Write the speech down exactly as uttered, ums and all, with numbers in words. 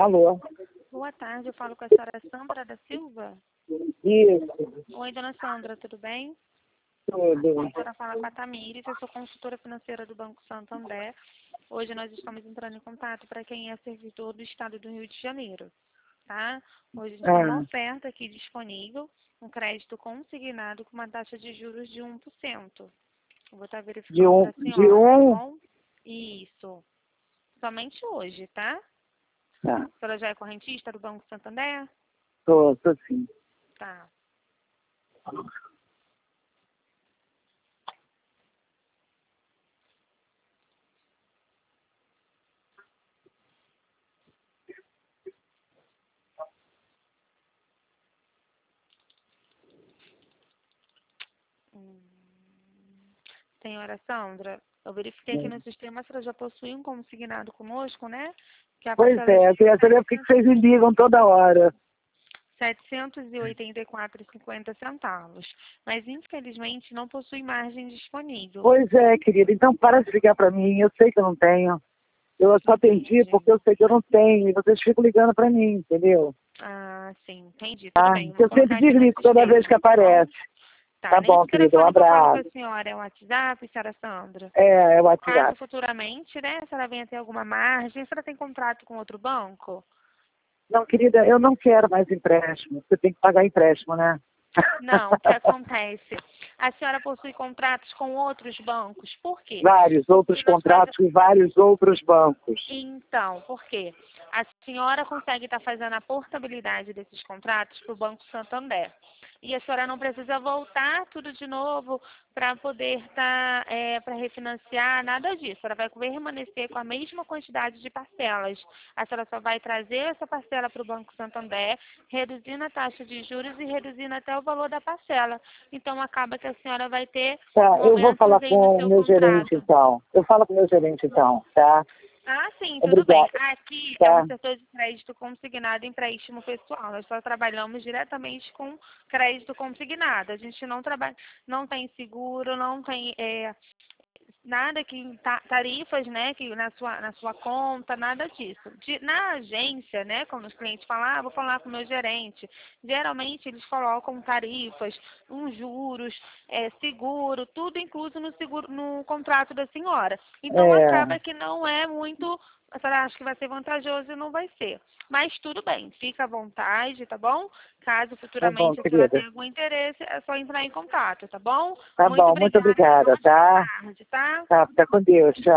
Alô? Boa tarde, eu falo com a senhora Sandra da Silva. Isso, Oi, dona Sandra, tudo bem? tudo. A senhora fala com a Tamires, eu sou consultora financeira do Banco Santander. Hoje nós estamos entrando em contato para quem é servidor do Estado do Rio de Janeiro, tá? Hoje a gente tem uma Ah, oferta aqui disponível, um crédito consignado com uma taxa de juros de um por cento. Eu vou estar de verificando um, para a de senhora, tá um, bom? Isso. Somente hoje, tá? tá, A senhora já é correntista do Banco Santander? tô, tô sim. Tá. Hum. Senhora Sandra, eu verifiquei aqui no sistema, a senhora já possui um consignado conosco, né? Que é a Pois parcela é, eu de queria saber por que que vocês me ligam toda hora. setecentos e oitenta e quatro reais e cinquenta centavos. Mas, infelizmente, não possui margem disponível. Pois é, querida, então para de ligar pra mim, eu sei que eu não tenho. Eu só atendi Entendi. porque eu sei que eu não tenho, e vocês ficam ligando pra mim, entendeu? Ah, sim, entendi. Tudo Tá? bem, eu vou Eu sempre colocar aqui no desligo toda vez que sistema, tá bom? aparece. Tá, Tá bom, nesse querida, um telefone que eu falo com a abraço. senhora é o WhatsApp, senhora Sandra? É, é o Caso WhatsApp. futuramente, né, a senhora venha ter alguma margem, a senhora tem contrato com outro banco? Não, querida, eu não quero mais empréstimo. Você tem que pagar empréstimo, né? Não, o que acontece? A senhora possui contratos com outros bancos. Por quê? Vários outros Porque nós fazemos... contratos com vários outros bancos. Então, por quê? A senhora consegue estar fazendo a portabilidade desses contratos para o Banco Santander. E a senhora não precisa voltar tudo de novo para poder estar, é, para refinanciar, nada disso. A senhora vai permanecer com a mesma quantidade de parcelas. A senhora só vai trazer essa parcela para o Banco Santander, reduzindo a taxa de juros e reduzindo até o valor da parcela. Então, acaba que a senhora vai ter Tá, um eu vou falar aumento aí no com o seu meu gerente contrato. então. Eu falo com o meu gerente então, tá? Ah, sim, tudo bem. Obrigada, Aqui é um tá? setor de crédito consignado e empréstimo pessoal. Nós só trabalhamos diretamente com crédito consignado. A gente não trabalha, não tem seguro, não tem é, nada que ta- tarifas, né, que na sua na sua conta, nada disso. De- na agência, né, quando os clientes falam, ah, vou falar com o meu gerente, geralmente eles colocam tarifas, uns juros, é, seguro, tudo incluso no seguro no contrato da senhora. Então É, acaba que não é muito, a senhora acha que vai ser vantajoso e não vai ser. Mas tudo bem, fica à vontade, tá bom? Caso tá bom, futuramente a senhora querida. tenha algum interesse, é só entrar em contato, tá bom? Tá Muito bom, muito obrigada, tenha uma obrigada, ótima tá? tarde, tá? Tá, fica com Deus, tchau.